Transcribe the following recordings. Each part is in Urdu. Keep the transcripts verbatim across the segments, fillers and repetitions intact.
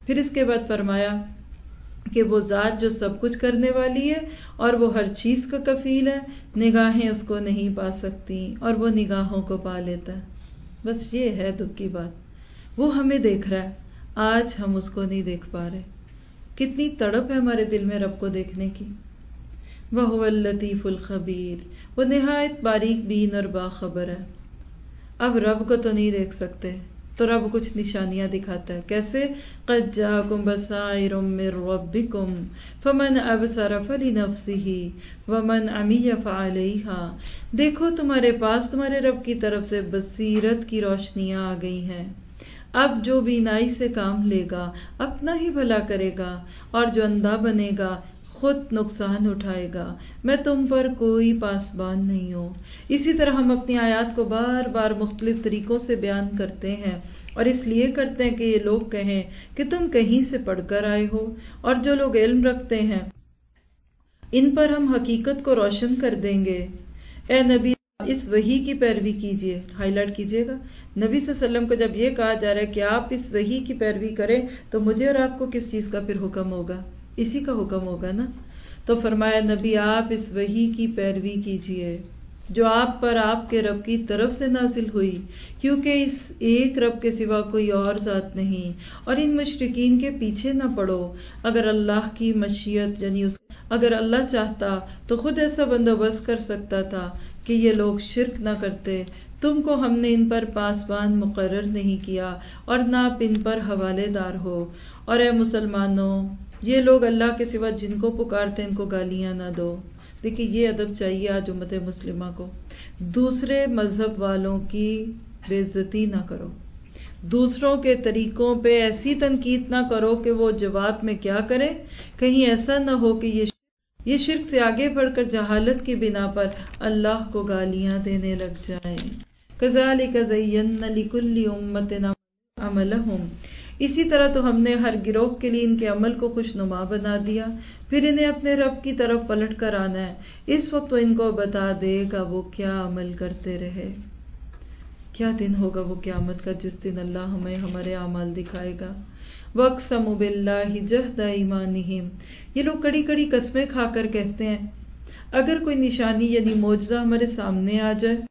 پھر اس کے بعد فرمایا کہ وہ ذات جو سب کچھ کرنے والی ہے اور وہ ہر چیز کا کفیل ہے، نگاہیں اس کو نہیں پا سکتی اور وہ نگاہوں کو پا لیتا ہے. بس یہ ہے دکھ کی بات، وہ ہمیں دیکھ رہا ہے، آج ہم اس کو نہیں دیکھ پا رہے. کتنی تڑپ ہے ہمارے دل میں رب کو دیکھنے کی. وَهُوَ اللَّطِيفُ الْخَبِيرُ، وہ نہایت باریک بین اور باخبر ہے. اب رب کو تو نہیں دیکھ سکتے تو رب کچھ نشانیاں دکھاتا ہے. کیسے؟ قَدْ جَاءَكُمْ بَصَائِرٌ مِّن رَّبِّكُمْ فَمَنْ أَبْصَرَ فَلِنَفْسِهِ وَمَنْ عَمِيَ فَعَلَيْهَا. دیکھو تمہارے پاس تمہارے رب کی طرف سے بصیرت کی روشنیاں آ گئی ہیں. اب جو بینائی سے کام لے گا اپنا ہی بھلا کرے گا، اور جو اندھا بنے گا خود نقصان اٹھائے گا. میں تم پر کوئی پاسبان نہیں ہوں. اسی طرح ہم اپنی آیات کو بار بار مختلف طریقوں سے بیان کرتے ہیں، اور اس لیے کرتے ہیں کہ یہ لوگ کہیں کہ تم کہیں سے پڑھ کر آئے ہو، اور جو لوگ علم رکھتے ہیں ان پر ہم حقیقت کو روشن کر دیں گے. اے نبی اس وحی کی پیروی کیجیے. ہائی لائٹ کیجیے گا، نبی صلی اللہ علیہ وسلم کو جب یہ کہا جا رہا ہے کہ آپ اس وحی کی پیروی کریں تو مجھے اور آپ کو کس چیز کا پھر حکم ہوگا؟ اسی کا حکم ہوگا نا. تو فرمایا نبی آپ اس وحی کی پیروی کیجیے جو آپ پر آپ کے رب کی طرف سے نازل ہوئی، کیونکہ اس ایک رب کے سوا کوئی اور ذات نہیں. اور ان مشرکین کے پیچھے نہ پڑو. اگر اللہ کی مشیت یعنی اس اگر اللہ چاہتا تو خود ایسا بندوبست کر سکتا تھا کہ یہ لوگ شرک نہ کرتے. تم کو ہم نے ان پر پاسبان مقرر نہیں کیا اور نہ آپ ان پر حوالے دار ہو. اور اے مسلمانوں یہ لوگ اللہ کے سوا جن کو پکارتے ان کو گالیاں نہ دو. دیکھیں یہ ادب چاہیے آج امت مسلمہ کو. دوسرے مذہب والوں کی بے عزتی نہ کرو، دوسروں کے طریقوں پہ ایسی تنقید نہ کرو کہ وہ جواب میں کیا کریں. کہیں ایسا نہ ہو کہ یہ یہ شرک سے آگے بڑھ کر جہالت کی بنا پر اللہ کو گالیاں دینے لگ جائیں. كَذَلِكَ زَيَّنَّا لِكُلِّ أُمَّةٍ عَمَلَهُمْ، اسی طرح تو ہم نے ہر گروہ کے لیے ان کے عمل کو خوشنما بنا دیا، پھر انہیں اپنے رب کی طرف پلٹ کر آنا ہے. اس وقت وہ ان کو بتا دے گا وہ کیا عمل کرتے رہے. کیا دن ہوگا وہ قیامت کا جس دن اللہ ہمیں ہمارے اعمال دکھائے گا. وَاقْسَمُوا بِاللَّهِ جَهْدَ أَيْمَانِهِمْ، یہ لوگ کڑی کڑی قسمیں کھا کر کہتے ہیں اگر کوئی نشانی یعنی معجزہ ہمارے سامنے آ جائے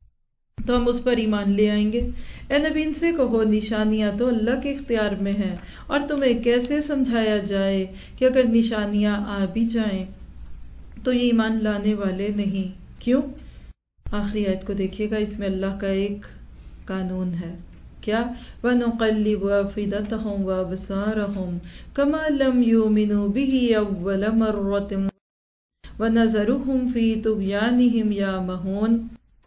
تو ہم اس پر ایمان لے آئیں گے. اے نبی ان سے کہو نشانیاں تو اللہ کے اختیار میں ہیں، اور تمہیں کیسے سمجھایا جائے کہ اگر نشانیاں آ بھی جائیں تو یہ ایمان لانے والے نہیں. کیوں؟ آخری آیت کو دیکھیے گا، اس میں اللہ کا ایک قانون ہے. کیا؟ وَنُقَلِّبُ أَفْئِدَتَهُمْ وَأَبْصَارَهُمْ كَمَا لَمْ يُؤْمِنُوا بِهِ أَوَّلَ مَرَّةٍ وَنَذَرُهُمْ فِي طُغْيَانِهِمْ يَعْمَهُونَ.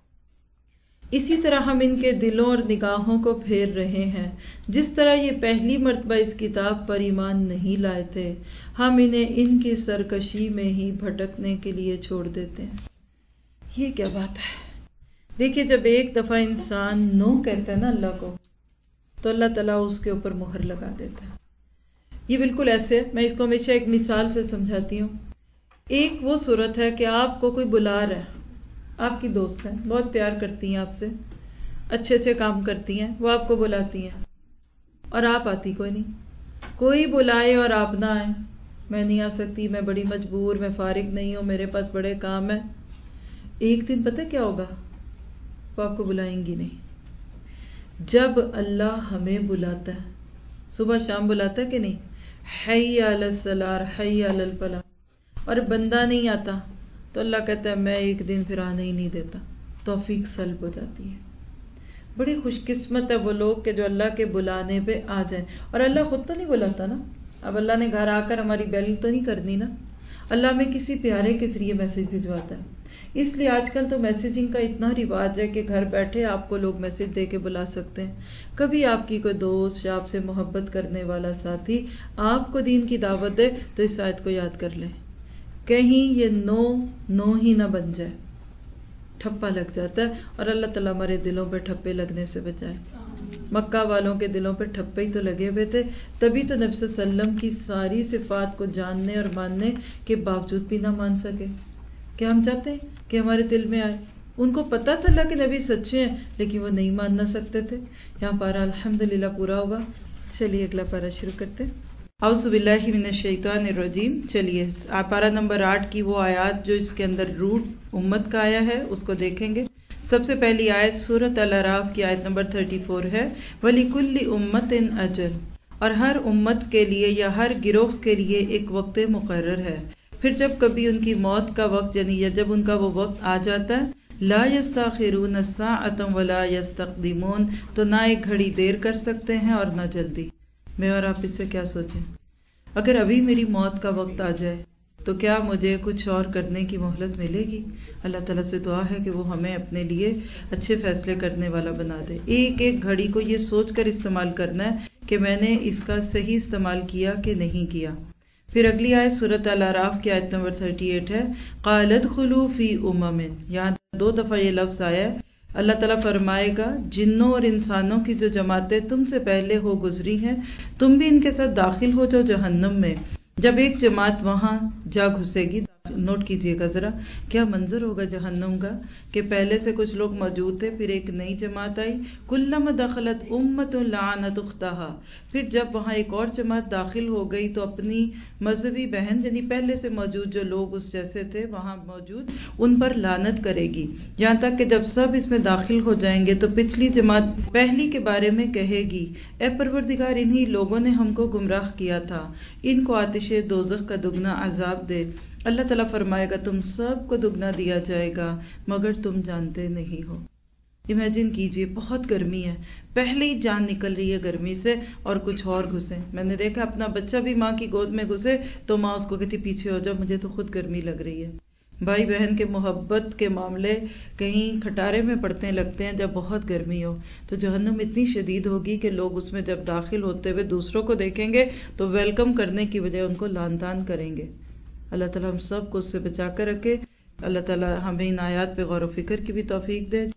اسی طرح ہم ان کے دلوں اور نگاہوں کو پھیر رہے ہیں جس طرح یہ پہلی مرتبہ اس کتاب پر ایمان نہیں لائے تھے. ہم انہیں ان کی سرکشی میں ہی بھٹکنے کے لیے چھوڑ دیتے ہیں. یہ کیا بات ہے؟ دیکھیے جب ایک دفعہ انسان نو کہتا ہے نا اللہ کو تو اللہ تعالیٰ اس کے اوپر مہر لگا دیتا ہے. یہ بالکل ایسے، میں اس کو ہمیشہ ایک مثال سے سمجھاتی ہوں. ایک وہ صورت ہے کہ آپ کو کوئی بلا رہا ہے، آپ کی دوست ہیں، بہت پیار کرتی ہیں آپ سے، اچھے اچھے کام کرتی ہیں، وہ آپ کو بلاتی ہیں اور آپ آتی کوئی نہیں. کوئی بلائے اور آپ نہ آئیں، میں نہیں آ سکتی، میں بڑی مجبور، میں فارغ نہیں ہوں، میرے پاس بڑے کام ہیں. ایک دن پتہ کیا ہوگا؟ وہ آپ کو بلائیں گی نہیں. جب اللہ ہمیں بلاتا ہے، صبح شام بلاتا ہے کہ نہیں، حی علی الصلاۃ حی علی الفلاح، اور بندہ نہیں آتا تو اللہ کہتا ہے میں ایک دن پھر آنے ہی نہیں دیتا. توفیق سلب ہو جاتی ہے. بڑی خوش قسمت ہے وہ لوگ کہ جو اللہ کے بلانے پہ آ جائیں. اور اللہ خود تو نہیں بلاتا نا، اب اللہ نے گھر آ کر ہماری بیل تو نہیں کرنی نا، اللہ ہمیں کسی پیارے کے ذریعے میسج بھجواتا ہے. اس لیے آج کل تو میسیجنگ کا اتنا رواج ہے کہ گھر بیٹھے آپ کو لوگ میسج دے کے بلا سکتے ہیں. کبھی آپ کی کوئی دوست یا آپ سے محبت کرنے والا ساتھی آپ کو دین کی دعوت دے تو اس آیت کو یاد کر لیں، کہیں یہ نو نو ہی نہ بن جائے. ٹھپا لگ جاتا ہے، اور اللہ تعالیٰ ہمارے دلوں پہ ٹھپے لگنے سے بچائے. مکہ والوں کے دلوں پہ ٹھپے ہی تو لگے ہوئے تھے، تبھی تو نبی صلی اللہ علیہ وسلم کی ساری صفات کو جاننے اور ماننے کے باوجود بھی نہ مان سکے. کیا ہم چاہتے ہیں کہ ہمارے دل میں آئے؟ ان کو پتا تھا اللہ کے نبی سچے ہیں لیکن وہ نہیں مان نہ سکتے تھے. یہاں پارا الحمدللہ پورا ہوا. چلیے اگلا پارہ شروع کرتے ہیں۔ اعوذ باللہ من الشیطان الرجیم۔ چلیے پارہ نمبر آٹھ کی وہ آیات جو اس کے اندر روٹ امت کا آیا ہے اس کو دیکھیں گے۔ سب سے پہلی آیت سورۃ الاعراف کی آیت نمبر چوتیس ہے، وَلِكُلِّ أُمَّةٍ أَجَلٌ، اور ہر امت کے لیے یا ہر گروہ کے لیے ایک وقت مقرر ہے۔ پھر جب کبھی ان کی موت کا وقت یعنی یا جب ان کا وہ وقت آ جاتا ہے، لا يستاخرون ساعة ولا يستقدمون، تو نہ ایک گھڑی دیر کر سکتے ہیں اور نہ جلدی۔ میں اور آپ اس سے کیا سوچیں؟ اگر ابھی میری موت کا وقت آ جائے تو کیا مجھے کچھ اور کرنے کی مہلت ملے گی؟ اللہ تعالیٰ سے دعا ہے کہ وہ ہمیں اپنے لیے اچھے فیصلے کرنے والا بنا دے۔ ایک ایک گھڑی کو یہ سوچ کر استعمال کرنا ہے کہ میں نے اس کا صحیح استعمال کیا کہ نہیں کیا۔ پھر اگلی آیت سورۃ الاعراف کی آیت نمبر اڑتیس ہے، قَالَ ادْخُلُوا فِي أُمَمٍ، یہاں دو دفعہ یہ لفظ آیا ہے۔ اللہ تعالیٰ فرمائے گا جنوں اور انسانوں کی جو جماعتیں تم سے پہلے ہو گزری ہیں، تم بھی ان کے ساتھ داخل ہو جاؤ جہنم میں۔ جب ایک جماعت وہاں جا گھسے گی، نوٹ کیجئے گا ذرا کیا منظر ہوگا جہنم کا، کہ پہلے سے کچھ لوگ موجود تھے، پھر ایک نئی جماعت آئی، کلما دخلت امت لعنت اختہا، پھر جب وہاں ایک اور جماعت داخل ہو گئی تو اپنی مذہبی بہن یعنی پہلے سے موجود جو لوگ اس جیسے تھے وہاں موجود ان پر لعنت کرے گی، یہاں تک کہ جب سب اس میں داخل ہو جائیں گے تو پچھلی جماعت پہلی کے بارے میں کہے گی، اے پروردگار انہی لوگوں نے ہم کو گمراہ کیا تھا، ان کو آتش دوزخ کا دگنا عذاب دے۔ اللہ تعالیٰ فرمائے گا تم سب کو دگنا دیا جائے گا مگر تم جانتے نہیں ہو۔ امیجن کیجئے بہت گرمی ہے، پہلے ہی جان نکل رہی ہے گرمی سے اور کچھ اور گھسے۔ میں نے دیکھا اپنا بچہ بھی ماں کی گود میں گھسے تو ماں اس کو کہتی پیچھے ہو جاؤ، مجھے تو خود گرمی لگ رہی ہے۔ بھائی بہن کے محبت کے معاملے کہیں کھٹارے میں پڑتے لگتے ہیں جب بہت گرمی ہو، تو جہنم اتنی شدید ہوگی کہ لوگ اس میں جب داخل ہوتے ہوئے دوسروں کو دیکھیں گے تو ویلکم کرنے کی بجائے ان کو لعن طعن کریں گے۔ اللہ تعالیٰ ہم سب کو اس سے بچا کر رکھے۔ اللہ تعالیٰ ہمیں ان آیات پہ غور و فکر کی بھی توفیق دے۔